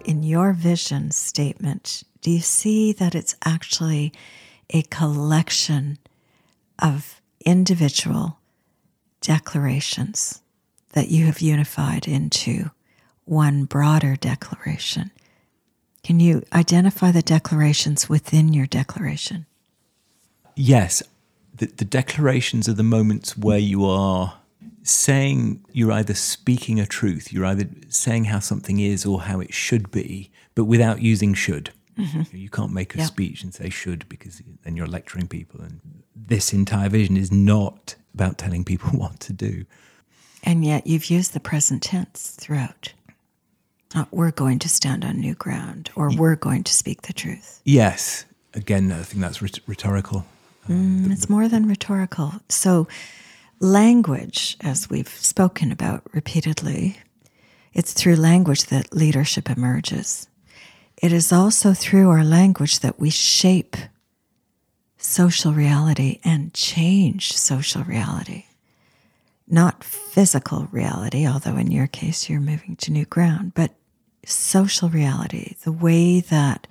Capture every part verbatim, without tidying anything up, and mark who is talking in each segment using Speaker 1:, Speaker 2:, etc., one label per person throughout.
Speaker 1: in your vision statement, do you see that it's actually a collection of individual declarations that you have unified into one broader declaration? Can you identify the declarations within your declaration?
Speaker 2: Yes. The, the declarations are the moments where you are saying, you're either speaking a truth, you're either saying how something is or how it should be, but without using should. Mm-hmm. You can't make a yeah. speech and say should, because then you're lecturing people. And this entire vision is not about telling people what to do.
Speaker 1: And yet you've used the present tense throughout. Not we're going to stand on new ground, or we're going to speak the truth.
Speaker 2: Yes. Again, I think that's rhet- rhetorical.
Speaker 1: Um, mm, it's more than rhetorical. So language, as we've spoken about repeatedly, it's through language that leadership emerges. It is also through our language that we shape social reality and change social reality. Not physical reality, although in your case you're moving to new ground, but social reality, the way that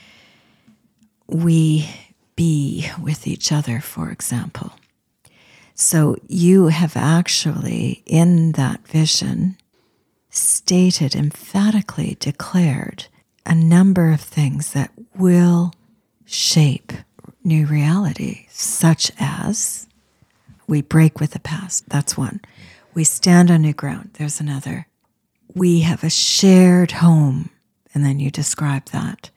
Speaker 1: we be with each other, for example. So you have actually, in that vision, stated, emphatically declared a number of things that will shape new reality, such as we break with the past. That's one. We stand on new ground. There's another. We have a shared home. And then you describe that.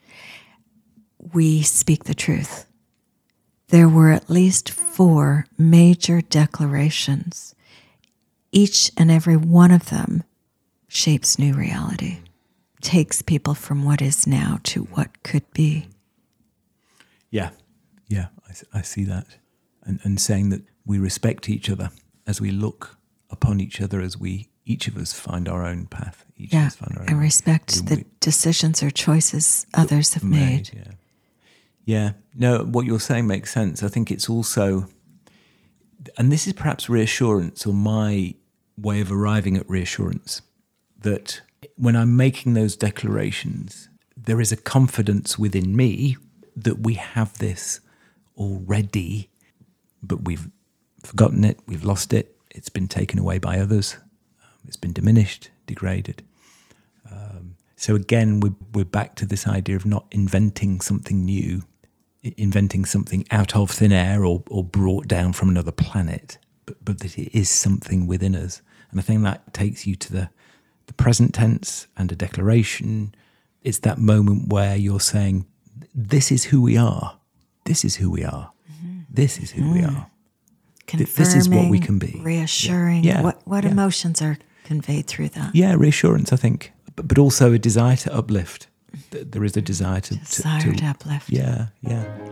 Speaker 1: We speak the truth. There were at least four major declarations. Each and every one of them shapes new reality, takes people from what is now to what could be.
Speaker 2: Yeah, yeah, I, I see that. And, and saying that we respect each other as we look upon each other, as we, each of us find our own path. Each
Speaker 1: yeah,
Speaker 2: of us find our own
Speaker 1: and respect
Speaker 2: way.
Speaker 1: the
Speaker 2: we,
Speaker 1: decisions or choices others have made.
Speaker 2: made. Yeah. Yeah, no, what you're saying makes sense. I think it's also, and this is perhaps reassurance, or my way of arriving at reassurance, that when I'm making those declarations, there is a confidence within me that we have this already, but we've forgotten it, we've lost it, it's been taken away by others, um, it's been diminished, degraded. Um, so again, we're, we're back to this idea of not inventing something new, inventing something out of thin air or, or brought down from another planet, but, but that it is something within us. And I think that takes you to the, the present tense and a declaration. It's that moment where you're saying, this is who we are. This is who we are. Mm-hmm. This is who mm. we are.
Speaker 1: Confirming,
Speaker 2: this is what we can be.
Speaker 1: Reassuring.
Speaker 2: Yeah. Yeah.
Speaker 1: What, what
Speaker 2: yeah.
Speaker 1: emotions are conveyed through that?
Speaker 2: Yeah, reassurance, I think. But, but also a desire to uplift. There is a desire to...
Speaker 1: Desire
Speaker 2: to, to
Speaker 1: to uplift.
Speaker 2: Yeah, yeah.